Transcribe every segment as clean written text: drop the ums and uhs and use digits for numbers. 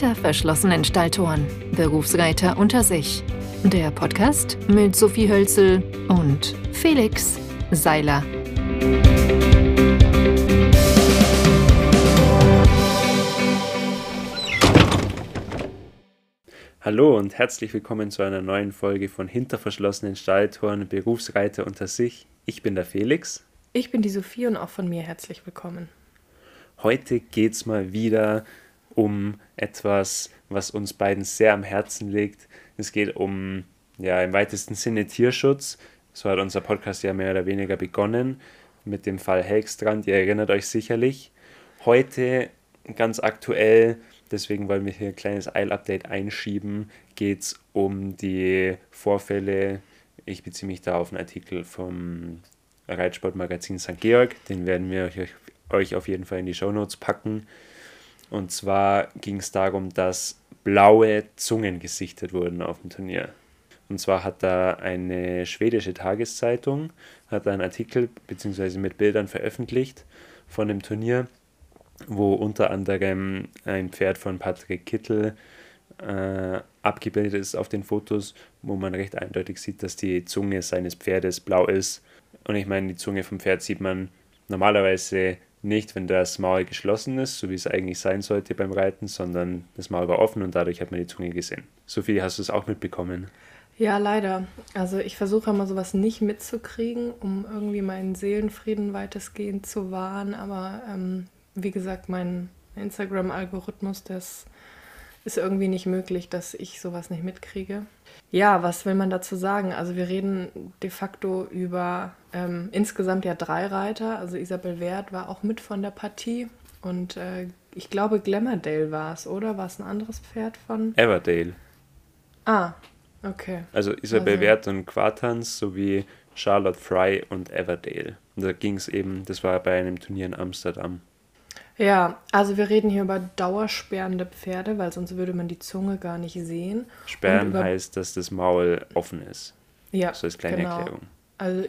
Hinter verschlossenen Stalltoren. Berufsreiter unter sich. Der Podcast mit Sophie Hölzel und Felix Seiler. Hallo und herzlich willkommen zu einer neuen Folge von Hinter verschlossenen Stalltoren, Berufsreiter unter sich. Ich bin der Felix. Ich bin die Sophie und auch von mir herzlich willkommen. Heute geht es mal wieder um etwas, was uns beiden sehr am Herzen liegt. Es geht um, im weitesten Sinne Tierschutz. So hat unser Podcast ja mehr oder weniger begonnen mit dem Fall Helgstrand. Ihr erinnert euch sicherlich. Heute ganz aktuell, deswegen wollen wir hier ein kleines Eilupdate einschieben, geht es um die Vorfälle. Ich beziehe mich da auf einen Artikel vom Reitsportmagazin St. Georg. Den werden wir euch auf jeden Fall in die Shownotes packen. Und zwar ging es darum, dass blaue Zungen gesichtet wurden auf dem Turnier. Und zwar hat da eine schwedische Tageszeitung einen Artikel bzw. mit Bildern veröffentlicht von dem Turnier, wo unter anderem ein Pferd von Patrick Kittel abgebildet ist auf den Fotos, wo man recht eindeutig sieht, dass die Zunge seines Pferdes blau ist. Und ich meine, die Zunge vom Pferd sieht man normalerweise nicht, wenn das Maul geschlossen ist, so wie es eigentlich sein sollte beim Reiten, sondern das Maul war offen und dadurch hat man die Zunge gesehen. Sophie, hast du es auch mitbekommen? Ja, leider. Also ich versuche immer sowas nicht mitzukriegen, um irgendwie meinen Seelenfrieden weitestgehend zu wahren, aber wie gesagt, mein Instagram-Algorithmus, das ist irgendwie nicht möglich, dass ich sowas nicht mitkriege. Ja, was will man dazu sagen? Also wir reden de facto über insgesamt ja 3 Reiter. Also Isabel Wert war auch mit von der Partie und ich glaube Glamourdale war es, oder? War es ein anderes Pferd von? Everdale. Ah, okay. Also Isabel Wert und Quartans sowie Charlotte Fry und Everdale. Und da ging es eben, das war bei einem Turnier in Amsterdam. Ja, also wir reden hier über dauersperrende Pferde, weil sonst würde man die Zunge gar nicht sehen. Sperren heißt, dass das Maul offen ist. Ja, so als kleine Erklärung. Also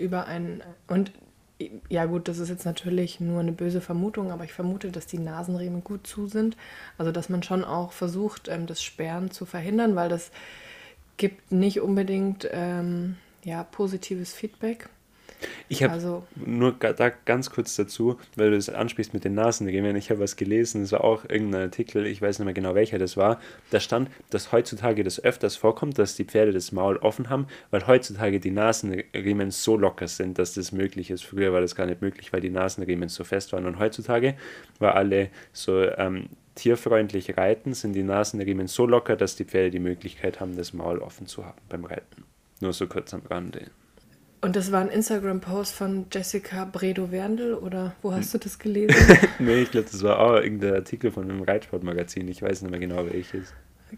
ja gut, das ist jetzt natürlich nur eine böse Vermutung, aber ich vermute, dass die Nasenriemen gut zu sind. Also dass man schon auch versucht, das Sperren zu verhindern, weil das gibt nicht unbedingt positives Feedback. Ich habe nur da ganz kurz dazu, weil du das ansprichst mit den Nasenriemen, ich habe was gelesen, das war auch irgendein Artikel, ich weiß nicht mehr genau welcher das war, da stand, dass heutzutage das öfters vorkommt, dass die Pferde das Maul offen haben, weil heutzutage die Nasenriemen so locker sind, dass das möglich ist. Früher war das gar nicht möglich, weil die Nasenriemen so fest waren und heutzutage, weil alle so tierfreundlich reiten, sind die Nasenriemen so locker, dass die Pferde die Möglichkeit haben, das Maul offen zu haben beim Reiten. Nur so kurz am Rande. Und das war ein Instagram-Post von Jessica Bredow-Werndl, oder wo hast du das gelesen? Nee, ich glaube, das war auch irgendein Artikel von einem Reitsportmagazin. Ich weiß nicht mehr genau, welches.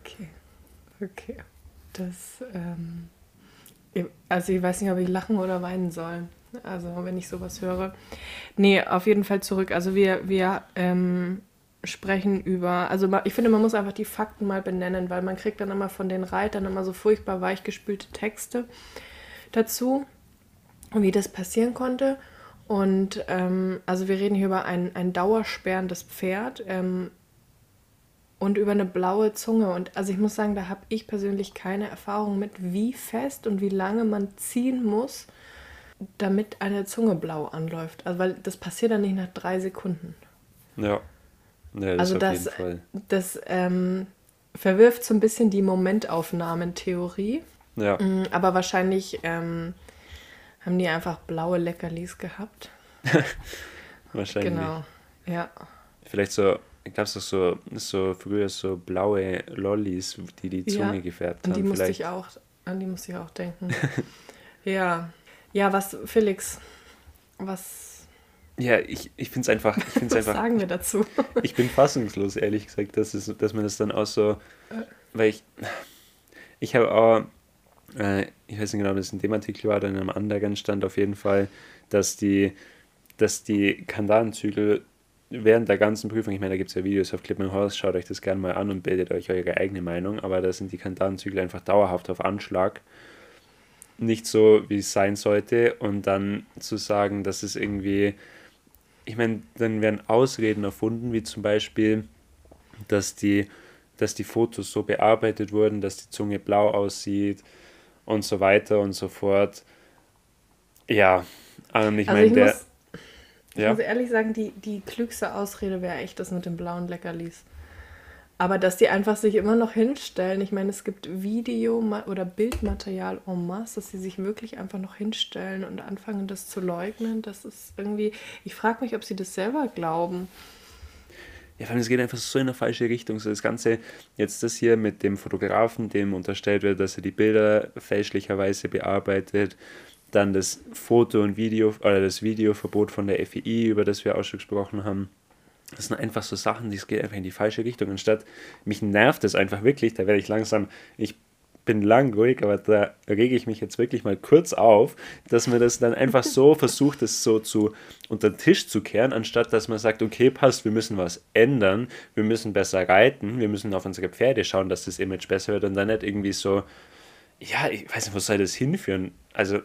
Okay. Das, also ich weiß nicht, ob ich lachen oder weinen soll. Also wenn ich sowas höre. Nee, auf jeden Fall zurück. Also wir sprechen über, also ich finde, man muss einfach die Fakten mal benennen, weil man kriegt dann immer von den Reitern immer so furchtbar weichgespülte Texte dazu, wie das passieren konnte. Und also wir reden hier über ein dauersperrendes Pferd und über eine blaue Zunge. Und also ich muss sagen, da habe ich persönlich keine Erfahrung mit, wie fest und wie lange man ziehen muss, damit eine Zunge blau anläuft. Also weil das passiert dann nicht nach 3 Sekunden. Ja, das also auf jeden Fall. Das verwirft so ein bisschen die Momentaufnahmentheorie. Ja. Aber wahrscheinlich haben die einfach blaue Leckerlis gehabt. Wahrscheinlich. Genau, ja. Vielleicht so, gab es doch so früher so blaue Lollis, die Zunge gefärbt haben. An die musste ich auch denken. Ja, was, Felix, was... Ja, ich finde es einfach... Was sagen wir dazu? Ich bin fassungslos, ehrlich gesagt, dass man das dann auch so... Weil ich habe auch... ich weiß nicht genau, ob das in dem Artikel war oder in einem anderen stand auf jeden Fall, dass die Kandalenzügel während der ganzen Prüfung, ich meine, da gibt es ja Videos auf Clip My Horse, schaut euch das gerne mal an und bildet euch eure eigene Meinung, aber da sind die Kandalenzügel einfach dauerhaft auf Anschlag. Nicht so, wie es sein sollte, und dann zu sagen, dass es irgendwie, ich meine, dann werden Ausreden erfunden, wie zum Beispiel, dass die dass die Fotos so bearbeitet wurden, dass die Zunge blau aussieht und so weiter und so fort. Ja, ich Also meine, ich muss ehrlich sagen, die klügste Ausrede wäre echt das mit dem blauen Leckerlis. Aber dass die einfach sich immer noch hinstellen, ich meine, es gibt oder Bildmaterial en masse, dass sie sich wirklich einfach noch hinstellen und anfangen, das zu leugnen, das ist irgendwie, ich frage mich, ob sie das selber glauben. Ja, vor allem, es geht einfach so in eine falsche Richtung. So das Ganze, jetzt das hier mit dem Fotografen, dem unterstellt wird, dass er die Bilder fälschlicherweise bearbeitet, dann das Foto- und Video, oder das Videoverbot von der FEI, über das wir auch schon gesprochen haben. Das sind einfach so Sachen, die es geht einfach in die falsche Richtung. Anstatt, mich nervt es einfach wirklich, da werde ich langsam, ich bin lang ruhig, aber da rege ich mich jetzt wirklich mal kurz auf, dass man das dann einfach so versucht, das so unter den Tisch zu kehren, anstatt dass man sagt, okay, passt, wir müssen was ändern, wir müssen besser reiten, wir müssen auf unsere Pferde schauen, dass das Image besser wird und dann nicht irgendwie so, ja, ich weiß nicht, wo soll das hinführen? Also,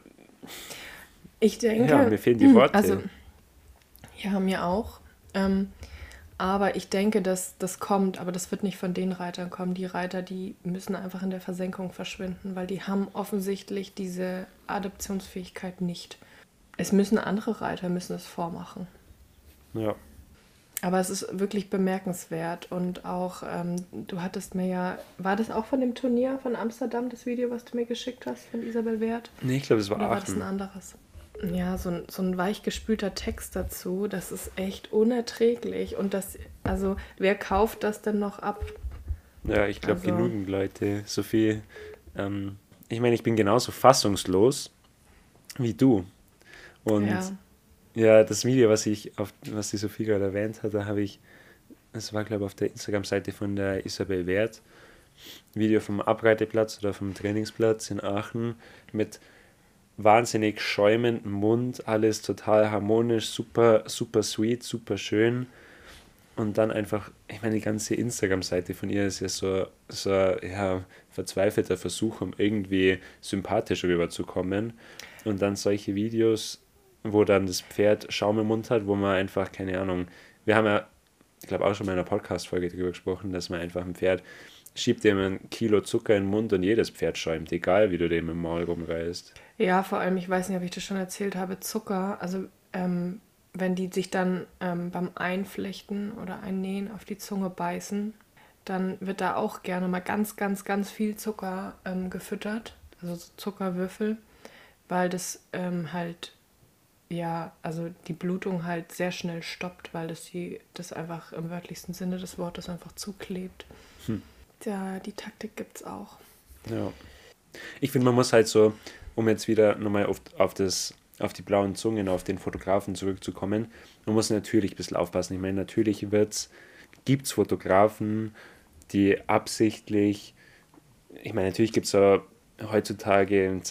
Ich denke, ja, mir fehlen die Worte. also, ja, mir auch. Aber ich denke, dass das kommt, aber das wird nicht von den Reitern kommen. Die Reiter, die müssen einfach in der Versenkung verschwinden, weil die haben offensichtlich diese Adaptionsfähigkeit nicht. Es müssen andere Reiter müssen es vormachen. Ja. Aber es ist wirklich bemerkenswert und auch, du hattest mir ja, war das auch von dem Turnier von Amsterdam, das Video, was du mir geschickt hast, von Isabel Wert? Nee, ich glaube, es war Oder war das ein Aachen. anderes? Ja, so ein weichgespülter Text dazu, das ist echt unerträglich. Und das, also, wer kauft das denn noch ab? Ja, ich glaube, Also, genügend Leute. Sophie, ich meine, ich bin genauso fassungslos wie du. Und ja, ja, das Video, was die Sophie gerade erwähnt hat, das war, glaube ich, auf der Instagram-Seite von der Isabel Wert. Video vom Abreiteplatz oder vom Trainingsplatz in Aachen mit wahnsinnig schäumendem Mund, alles total harmonisch, super, super sweet, super schön. Und dann einfach, ich meine, die ganze Instagram-Seite von ihr ist ja so ja, verzweifelter Versuch, um irgendwie sympathisch rüberzukommen. Und dann solche Videos, wo dann das Pferd Schaum im Mund hat, wo man einfach, keine Ahnung, wir haben ja, ich glaube auch schon mal in einer Podcast-Folge darüber gesprochen, dass man einfach ein Pferd schiebt dem ein Kilo Zucker in den Mund und jedes Pferd schäumt, egal wie du dem im Maul rumreißt. ja, vor allem, ich weiß nicht, ob ich das schon erzählt habe, Zucker, also wenn die sich dann beim Einflechten oder Einnähen auf die Zunge beißen, dann wird da auch gerne mal ganz, ganz, ganz viel Zucker gefüttert, also so Zuckerwürfel, weil das halt, ja, also die Blutung halt sehr schnell stoppt, weil das einfach im wörtlichsten Sinne des Wortes einfach zuklebt. Hm. Ja, die Taktik gibt's auch. Ja. Ich finde, man muss halt so, um jetzt wieder nochmal auf die blauen Zungen, auf den Fotografen zurückzukommen, man muss natürlich ein bisschen aufpassen. Ich meine, natürlich gibt es Fotografen, die absichtlich, ich meine, natürlich gibt es so heutzutage in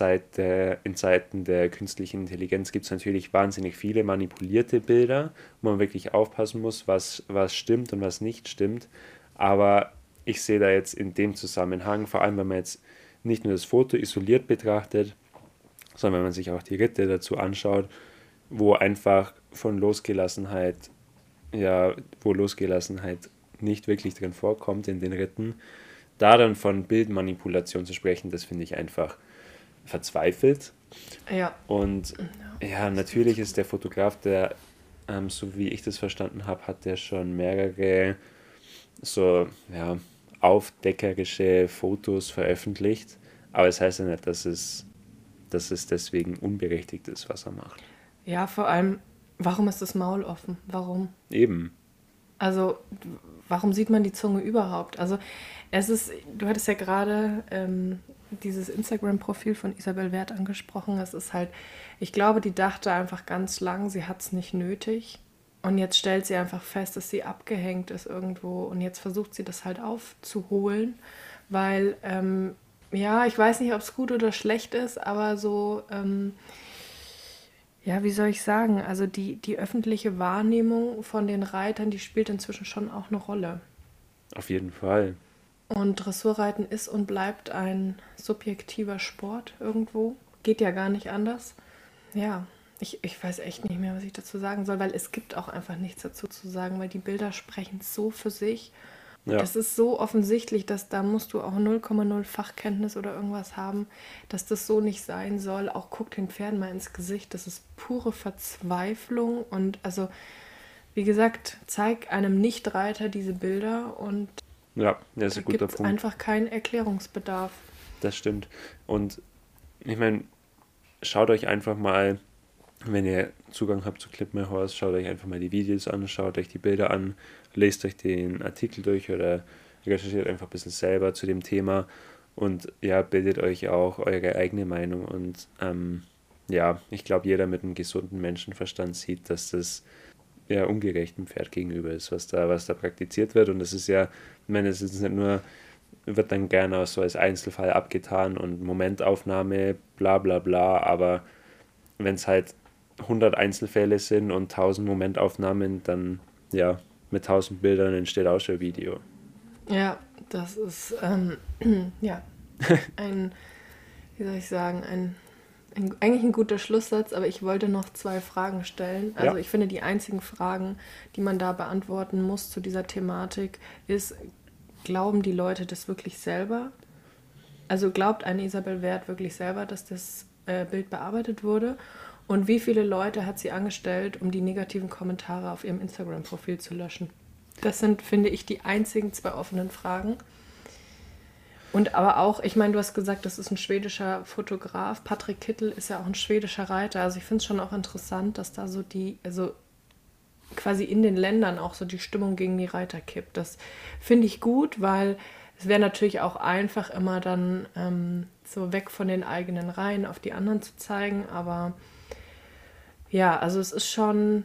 Zeiten der künstlichen Intelligenz gibt es natürlich wahnsinnig viele manipulierte Bilder, wo man wirklich aufpassen muss, was stimmt und was nicht stimmt. Aber ich sehe da jetzt in dem Zusammenhang, vor allem wenn man jetzt nicht nur das Foto isoliert betrachtet, sondern wenn man sich auch die Ritte dazu anschaut, wo einfach wo Losgelassenheit nicht wirklich drin vorkommt in den Ritten, da dann von Bildmanipulation zu sprechen, das finde ich einfach verzweifelt. Ja. Und ja, natürlich ist der Fotograf, der, so wie ich das verstanden habe, hat der schon mehrere so, ja, aufdeckerische Fotos veröffentlicht. Aber es heißt ja nicht, dass es deswegen unberechtigt ist, was er macht. Ja, vor allem, warum ist das Maul offen? Warum? Eben. Also, warum sieht man die Zunge überhaupt? Also, du hattest ja gerade dieses Instagram-Profil von Isabel Wert angesprochen. Es ist halt, ich glaube, die dachte einfach ganz lang, sie hat es nicht nötig. Und jetzt stellt sie einfach fest, dass sie abgehängt ist irgendwo. Und jetzt versucht sie das halt aufzuholen, weil, ja, ich weiß nicht, ob es gut oder schlecht ist, aber so, ja, wie soll ich sagen? Also die öffentliche Wahrnehmung von den Reitern, die spielt inzwischen schon auch eine Rolle. Auf jeden Fall. Und Dressurreiten ist und bleibt ein subjektiver Sport irgendwo. Geht ja gar nicht anders. Ja, ich weiß echt nicht mehr, was ich dazu sagen soll, weil es gibt auch einfach nichts dazu zu sagen, weil die Bilder sprechen so für sich. Ja. Das ist so offensichtlich, dass da musst du auch 0,0 Fachkenntnis oder irgendwas haben, dass das so nicht sein soll. Auch guck den Pferden mal ins Gesicht. Das ist pure Verzweiflung. Und also, wie gesagt, zeig einem Nichtreiter diese Bilder und Ja, das ist da ein guter gibt es Punkt. einfach keinen Erklärungsbedarf. Das stimmt. Und ich meine, schaut euch einfach mal, wenn ihr Zugang habt zu Clip My Horse, schaut euch einfach mal die Videos an, schaut euch die Bilder an, lest euch den Artikel durch oder recherchiert einfach ein bisschen selber zu dem Thema und ja, bildet euch auch eure eigene Meinung. Und ja, ich glaube, jeder mit einem gesunden Menschenverstand sieht, dass das ja ungerecht dem Pferd gegenüber ist, was da praktiziert wird. Und das ist ja, ich meine, es ist nicht nur, wird dann gerne auch so als Einzelfall abgetan und Momentaufnahme, bla bla bla, aber wenn es halt 100 Einzelfälle sind und 1000 Momentaufnahmen, dann ja, mit 1000 Bildern entsteht auch schon ein Video. Ja, das ist ja wie soll ich sagen, eigentlich ein guter Schlusssatz, aber ich wollte noch 2 Fragen stellen. Also Ja. ich finde, die einzigen Fragen, die man da beantworten muss zu dieser Thematik, ist, glauben die Leute das wirklich selber? Also glaubt eine Isabel Werth wirklich selber, dass das Bild bearbeitet wurde? Und wie viele Leute hat sie angestellt, um die negativen Kommentare auf ihrem Instagram-Profil zu löschen? Das sind, finde ich, die einzigen 2 offenen Fragen. Und aber auch, ich meine, du hast gesagt, das ist ein schwedischer Fotograf. Patrick Kittel ist ja auch ein schwedischer Reiter. Also ich finde es schon auch interessant, dass da so also quasi in den Ländern auch so die Stimmung gegen die Reiter kippt. Das finde ich gut, weil es wäre natürlich auch einfach immer dann so weg von den eigenen Reihen auf die anderen zu zeigen. Aber ja, also es ist schon,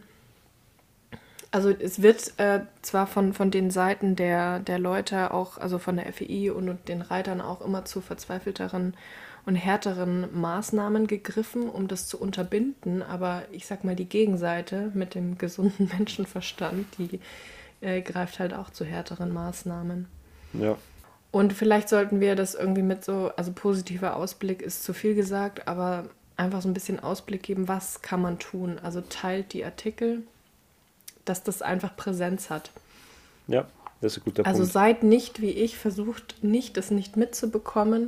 also es wird zwar von den Seiten der Leute auch, also von der FEI und den Reitern auch immer zu verzweifelteren und härteren Maßnahmen gegriffen, um das zu unterbinden. Aber ich sag mal, die Gegenseite mit dem gesunden Menschenverstand, die greift halt auch zu härteren Maßnahmen. Ja. Und vielleicht sollten wir das irgendwie mit so, also positiver Ausblick ist zu viel gesagt, aber einfach so ein bisschen Ausblick geben, was kann man tun. Also teilt die Artikel, dass das einfach Präsenz hat. Ja, das ist ein guter Also Punkt. seid nicht wie ich, versucht nicht, das nicht mitzubekommen,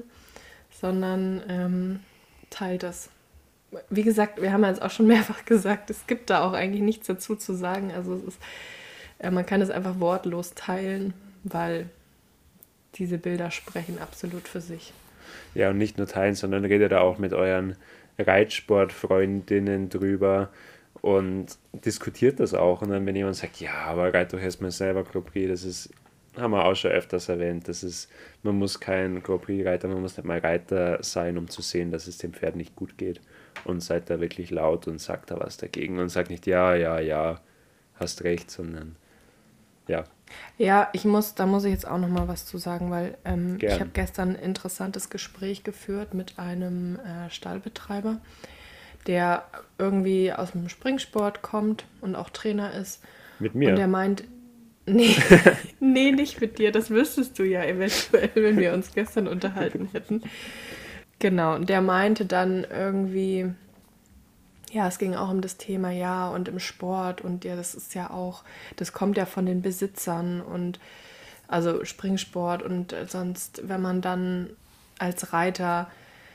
sondern teilt es. Wie gesagt, wir haben ja jetzt auch schon mehrfach gesagt, es gibt da auch eigentlich nichts dazu zu sagen. Also es ist, man kann es einfach wortlos teilen, weil diese Bilder sprechen absolut für sich. Ja, und nicht nur teilen, sondern redet da auch mit euren Reitsportfreundinnen drüber und diskutiert das auch. Und dann, wenn jemand sagt, ja, aber reit doch erstmal selber Grand Prix, das ist, haben wir auch schon öfters erwähnt, das ist, man muss kein Grand Prix-Reiter, man muss nicht mal Reiter sein, um zu sehen, dass es dem Pferd nicht gut geht. Und seid da wirklich laut und sagt da was dagegen und sagt nicht, ja, hast recht, sondern ja. Ja, da muss ich jetzt auch noch mal was zu sagen, weil ich Gern. habe gestern ein interessantes Gespräch geführt mit einem Stallbetreiber, der irgendwie aus dem Springsport kommt und auch Trainer ist. Mit mir. Und der meint, nee, nee, nicht mit dir, das wüsstest du ja eventuell, wenn wir uns gestern unterhalten hätten. Genau, und der meinte dann irgendwie, ja, es ging auch um das Thema, ja, und im Sport und ja, das ist ja auch, das kommt ja von den Besitzern und also Springsport und sonst, wenn man dann als Reiter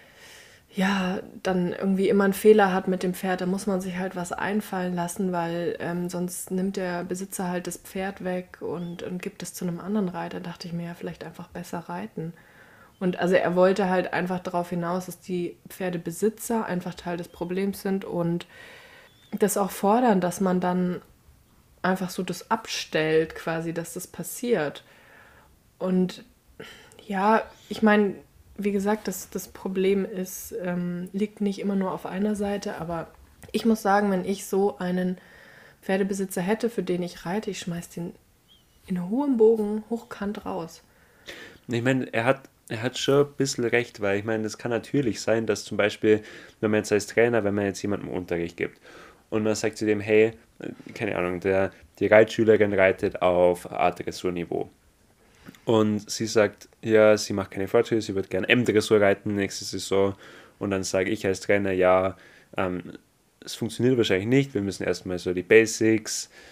ja, dann irgendwie immer einen Fehler hat mit dem Pferd, da muss man sich halt was einfallen lassen, weil sonst nimmt der Besitzer halt das Pferd weg und gibt es zu einem anderen Reiter. Da dachte ich mir ja, vielleicht einfach besser reiten. Und also er wollte halt einfach darauf hinaus, dass die Pferdebesitzer einfach Teil des Problems sind und das auch fordern, dass man dann einfach so das abstellt quasi, dass das passiert. Und ja, ich meine, wie gesagt, das Problem ist, liegt nicht immer nur auf einer Seite, aber ich muss sagen, wenn ich so einen Pferdebesitzer hätte, für den ich reite, ich schmeiß den in hohem Bogen hochkant raus. Ich meine, er hat schon ein bisschen recht, weil ich meine, es kann natürlich sein, dass zum Beispiel, wenn man jetzt als Trainer, wenn man jetzt jemandem Unterricht gibt und man sagt zu dem, hey, keine Ahnung, die Reitschülerin reitet auf A-Dressur-Niveau und sie sagt, ja, sie macht keine Fortschritte, sie wird gerne M-Dressur reiten nächste Saison und dann sage ich als Trainer, ja, es funktioniert wahrscheinlich nicht, wir müssen erstmal so die Basics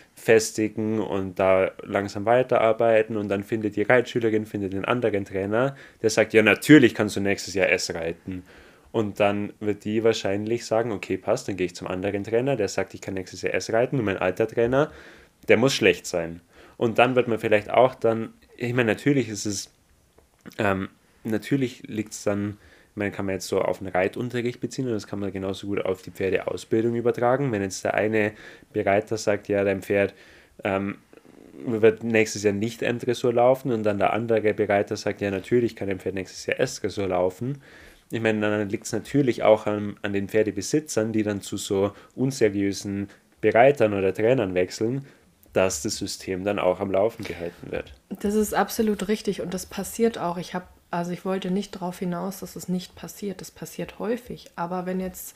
festigen und da langsam weiterarbeiten und dann findet die Reitschülerin einen anderen Trainer, der sagt, ja, natürlich kannst du nächstes Jahr S reiten. Und dann wird die wahrscheinlich sagen, okay, passt, dann gehe ich zum anderen Trainer, der sagt, ich kann nächstes Jahr S reiten und mein alter Trainer, der muss schlecht sein. Und dann wird man vielleicht auch dann, ich meine, natürlich ist es, natürlich liegt es dann, man kann man jetzt so auf den Reitunterricht beziehen und das kann man genauso gut auf die Pferdeausbildung übertragen. Wenn jetzt der eine Bereiter sagt, ja, dein Pferd wird nächstes Jahr nicht M-Dressur laufen und dann der andere Bereiter sagt, ja, natürlich kann dein Pferd nächstes Jahr S-Dressur laufen. Ich meine, dann liegt es natürlich auch an den Pferdebesitzern, die dann zu so unseriösen Bereitern oder Trainern wechseln, dass das System dann auch am Laufen gehalten wird. Das ist absolut richtig und das passiert auch. Ich wollte nicht darauf hinaus, dass es nicht passiert. Das passiert häufig. Aber wenn jetzt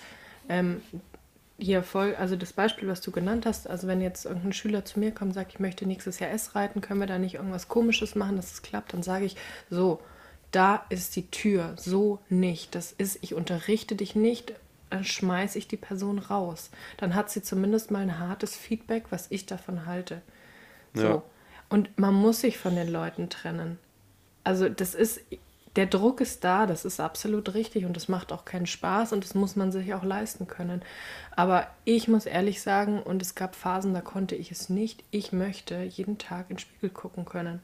also das Beispiel, was du genannt hast, also wenn jetzt irgendein Schüler zu mir kommt und sagt, ich möchte nächstes Jahr S reiten, können wir da nicht irgendwas Komisches machen, dass es klappt, dann sage ich, so, da ist die Tür, so nicht. Ich unterrichte dich nicht, dann schmeiße ich die Person raus. Dann hat sie zumindest mal ein hartes Feedback, was ich davon halte. So. Ja. Und man muss sich von den Leuten trennen. Also der Druck ist da, das ist absolut richtig und das macht auch keinen Spaß und das muss man sich auch leisten können. Aber ich muss ehrlich sagen, und es gab Phasen, da konnte ich es nicht, ich möchte jeden Tag in den Spiegel gucken können.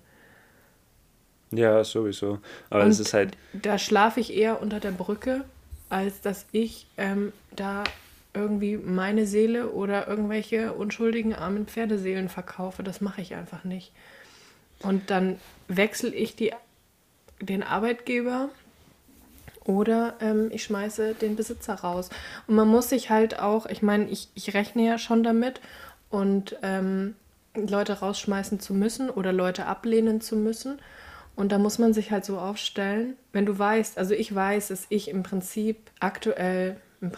Ja, sowieso. Aber und es ist halt, da schlafe ich eher unter der Brücke, als dass ich da irgendwie meine Seele oder irgendwelche unschuldigen armen Pferdeseelen verkaufe. Das mache ich einfach nicht. Und dann wechsle ich den Arbeitgeber oder ich schmeiße den Besitzer raus. Und man muss sich halt auch, ich meine, ich rechne ja schon damit und Leute rausschmeißen zu müssen oder Leute ablehnen zu müssen. Und da muss man sich halt so aufstellen, wenn du weißt, also ich weiß, dass ich im Prinzip aktuell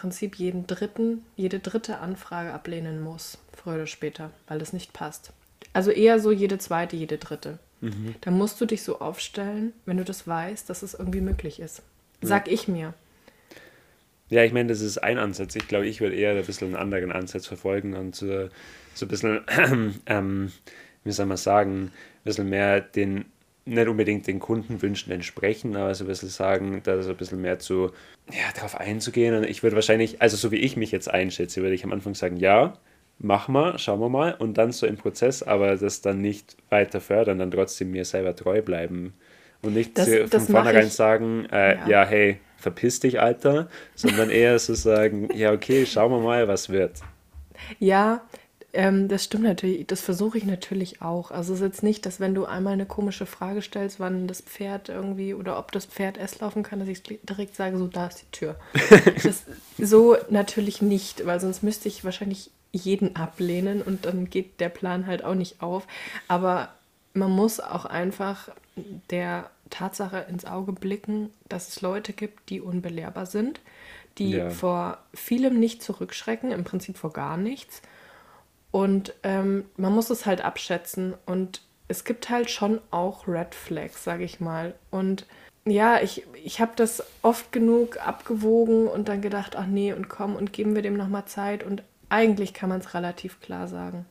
jede dritte Anfrage ablehnen muss, früher oder später, weil das nicht passt. Also eher so jede zweite, jede dritte. Da musst du dich so aufstellen, wenn du das weißt, dass es irgendwie möglich ist. Sag ich mir. ja, ich meine, das ist ein Ansatz. Ich glaube, ich würde eher ein bisschen einen anderen Ansatz verfolgen und so ein bisschen, wie soll man sagen, ein bisschen mehr nicht unbedingt den Kundenwünschen entsprechen, aber so ein bisschen sagen, da so ein bisschen mehr darauf einzugehen. Und ich würde wahrscheinlich, also so wie ich mich jetzt einschätze, würde ich am Anfang sagen, ja, mach mal, schauen wir mal und dann so im Prozess, aber das dann nicht weiter fördern, dann trotzdem mir selber treu bleiben und nicht von vornherein sagen, ja, hey, verpiss dich, Alter, sondern eher so sagen, ja, okay, schauen wir mal, was wird. Ja, das stimmt natürlich. Das versuche ich natürlich auch. Also es ist jetzt nicht, dass wenn du einmal eine komische Frage stellst, wann das Pferd irgendwie oder ob das Pferd S laufen kann, dass ich direkt sage, so, da ist die Tür. So natürlich nicht, weil sonst müsste ich wahrscheinlich jeden ablehnen und dann geht der Plan halt auch nicht auf. Aber man muss auch einfach der Tatsache ins Auge blicken, dass es Leute gibt, die unbelehrbar sind, die vor vielem nicht zurückschrecken, im Prinzip vor gar nichts. Und man muss es halt abschätzen. Und es gibt halt schon auch Red Flags, sage ich mal. Und ja, ich habe das oft genug abgewogen und dann gedacht, ach nee, und komm, und geben wir dem nochmal Zeit. Und eigentlich kann man es relativ klar sagen.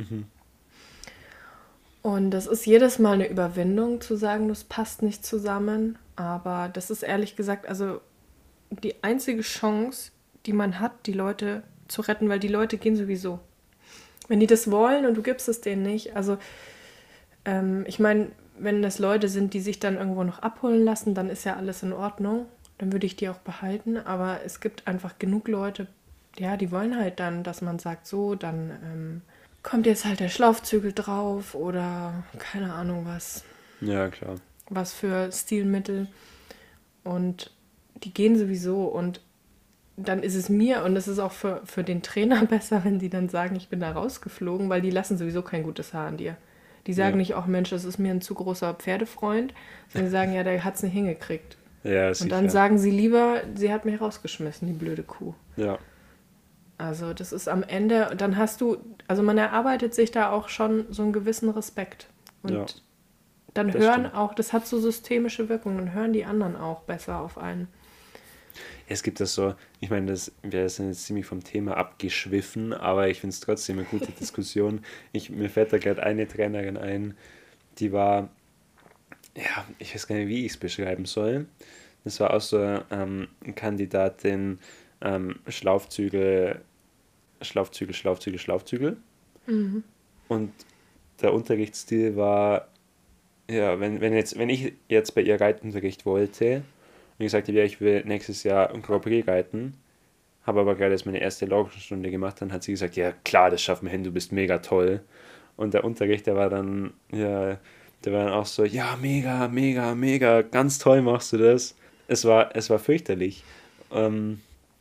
Und das ist jedes Mal eine Überwindung, zu sagen, das passt nicht zusammen. Aber das ist ehrlich gesagt, also die einzige Chance, die man hat, die Leute zu retten, weil die Leute gehen sowieso. Wenn die das wollen und du gibst es denen nicht, also ich meine, wenn das Leute sind, die sich dann irgendwo noch abholen lassen, dann ist ja alles in Ordnung. Dann würde ich die auch behalten. Aber es gibt einfach genug Leute, ja, die wollen halt dann, dass man sagt, so, dann kommt jetzt halt der Schlaufzügel drauf oder keine Ahnung was. Ja, klar. Was für Stilmittel. Und die gehen sowieso und dann ist es mir und es ist auch für den Trainer besser, wenn die dann sagen, ich bin da rausgeflogen, weil die lassen sowieso kein gutes Haar an dir. Die sagen nicht, ach Mensch, das ist mir ein zu großer Pferdefreund, sondern die sagen, ja, der hat es nicht hingekriegt. Ja, und dann sagen sie lieber, sie hat mich rausgeschmissen, die blöde Kuh. Ja. Also das ist am Ende, dann hast du, also man erarbeitet sich da auch schon so einen gewissen Respekt. Und dann hören auch, das hat so systemische Wirkungen, dann hören die anderen auch besser auf einen. Es gibt das so, ich meine, wir sind jetzt ziemlich vom Thema abgeschwiffen, aber ich finde es trotzdem eine gute Diskussion. Mir fällt da gerade eine Trainerin ein, die war, ja, ich weiß gar nicht, wie ich es beschreiben soll. Das war auch so eine Kandidatin, Schlaufzügel, Schlaufzügel, Schlaufzügel, Schlaufzügel. Mhm. Und der Unterrichtsstil war, ja, wenn ich jetzt bei ihr Reitunterricht wollte und gesagt habe, ja, ich will nächstes Jahr ein Grand Prix reiten, habe aber gerade erst meine erste Laufstunde gemacht, dann hat sie gesagt, ja klar, das schaffen wir hin, du bist mega toll. Und der Unterricht, der war dann auch so, ja, mega, mega, mega, ganz toll machst du das. Es war fürchterlich. Ähm,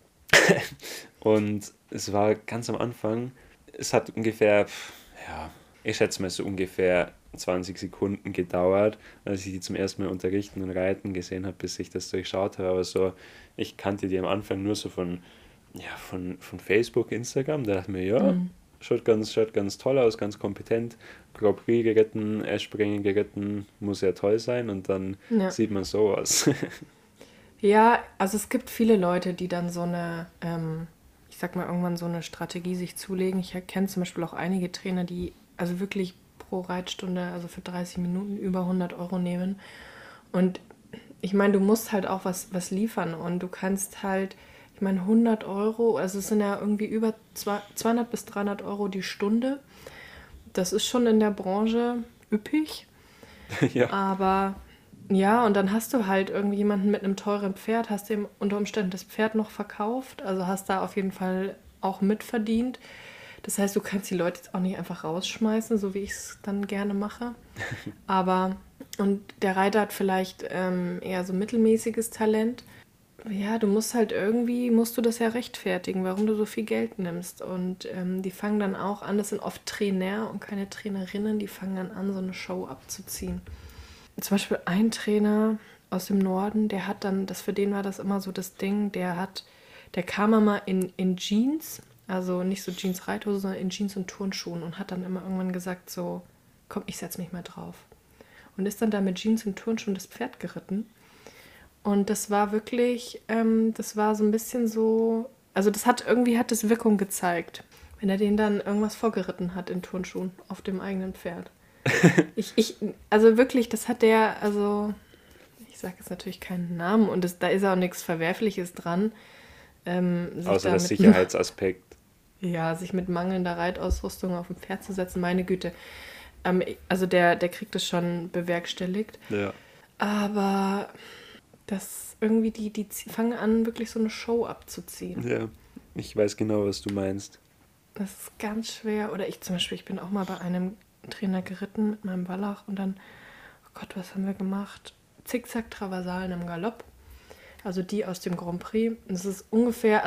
und es war ganz am Anfang, es hat ungefähr, ja, ich schätze mal so ungefähr 20 Sekunden gedauert, als ich die zum ersten Mal unterrichten und reiten gesehen habe, bis ich das durchschaut habe. Aber so, ich kannte die am Anfang nur so von Facebook, Instagram. Da dachte ich mir, ja, schaut ganz toll aus, ganz kompetent. Grand Prix geritten, Eschspringen geritten, muss ja toll sein. Und dann sieht man sowas. Ja, also es gibt viele Leute, die dann so eine, ich sag mal, irgendwann so eine Strategie sich zulegen. Ich kenne zum Beispiel auch einige Trainer, die also wirklich pro Reitstunde, also für 30 Minuten über 100 Euro nehmen. Und ich meine, du musst halt auch was liefern und du kannst halt, ich meine, 100 Euro, also es sind ja irgendwie über 200 bis 300 Euro die Stunde. Das ist schon in der Branche üppig. Ja. Aber ja, und dann hast du halt irgendwie jemanden mit einem teuren Pferd, hast dem unter Umständen das Pferd noch verkauft, also hast da auf jeden Fall auch mitverdient. Das heißt, du kannst die Leute jetzt auch nicht einfach rausschmeißen, so wie ich es dann gerne mache. Aber, und der Reiter hat vielleicht eher so mittelmäßiges Talent. Ja, musst du das ja rechtfertigen, warum du so viel Geld nimmst. Und die fangen dann auch an, das sind oft Trainer und keine Trainerinnen, die fangen dann an, so eine Show abzuziehen. Zum Beispiel ein Trainer aus dem Norden, der hat dann, für den war das immer so das Ding, der kam immer in Jeans, also nicht so Jeans-Reithose, sondern in Jeans und Turnschuhen und hat dann immer irgendwann gesagt so, komm, ich setz mich mal drauf. Und ist dann da mit Jeans und Turnschuhen das Pferd geritten. Und das war wirklich, das war so ein bisschen so, also das hat Wirkung gezeigt, wenn er den dann irgendwas vorgeritten hat in Turnschuhen auf dem eigenen Pferd. Also wirklich, das hat der, also ich sage jetzt natürlich keinen Namen und da ist auch nichts Verwerfliches dran. Außer der Sicherheitsaspekt. Ja, sich mit mangelnder Reitausrüstung auf ein Pferd zu setzen, meine Güte. Also der kriegt es schon bewerkstelligt. Ja. Aber das irgendwie, die fangen an, wirklich so eine Show abzuziehen. Ja, ich weiß genau, was du meinst. Das ist ganz schwer. Oder ich bin auch mal bei einem Trainer geritten mit meinem Wallach und dann, oh Gott, was haben wir gemacht? Zickzack-Traversalen im Galopp. Also die aus dem Grand Prix. Das ist ungefähr,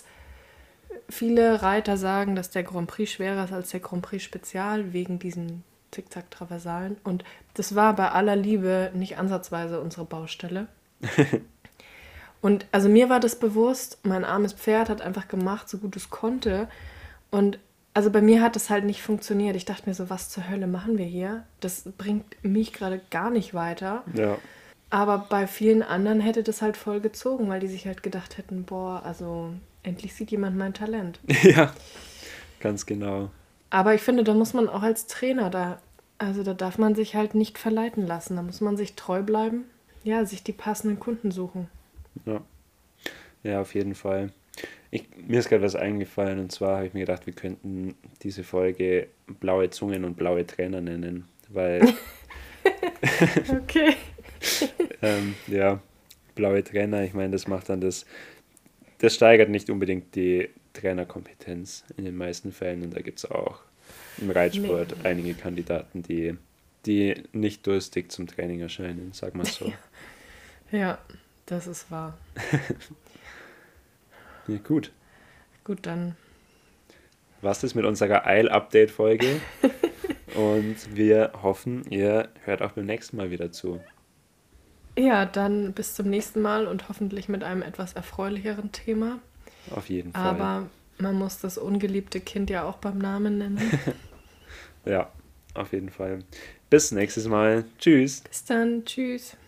viele Reiter sagen, dass der Grand Prix schwerer ist als der Grand Prix Spezial wegen diesen Zickzack-Traversalen. Und das war bei aller Liebe nicht ansatzweise unsere Baustelle. Und also mir war das bewusst, mein armes Pferd hat einfach gemacht, so gut es konnte. Und also bei mir hat das halt nicht funktioniert. Ich dachte mir so, was zur Hölle machen wir hier? Das bringt mich gerade gar nicht weiter. Ja. Aber bei vielen anderen hätte das halt voll gezogen, weil die sich halt gedacht hätten, boah, also endlich sieht jemand mein Talent. Ja, ganz genau. Aber ich finde, da muss man auch als Trainer, da darf man sich halt nicht verleiten lassen. Da muss man sich treu bleiben, ja, sich die passenden Kunden suchen. Ja, auf jeden Fall. Mir ist gerade was eingefallen und zwar habe ich mir gedacht, wir könnten diese Folge blaue Zungen und blaue Trainer nennen, weil Okay. ja, blaue Trainer, ich meine, das macht dann das steigert nicht unbedingt die Trainerkompetenz in den meisten Fällen und da gibt es auch im Reitsport einige Kandidaten, die nicht durstig zum Training erscheinen, sag mal so. Ja, das ist wahr. Ja, gut. Gut, dann Was ist mit unserer Eil-Update-Folge? Und wir hoffen, ihr hört auch beim nächsten Mal wieder zu. ja, dann bis zum nächsten Mal und hoffentlich mit einem etwas erfreulicheren Thema. Auf jeden Fall. Aber man muss das ungeliebte Kind ja auch beim Namen nennen. Ja, auf jeden Fall. Bis nächstes Mal. Tschüss. Bis dann, tschüss.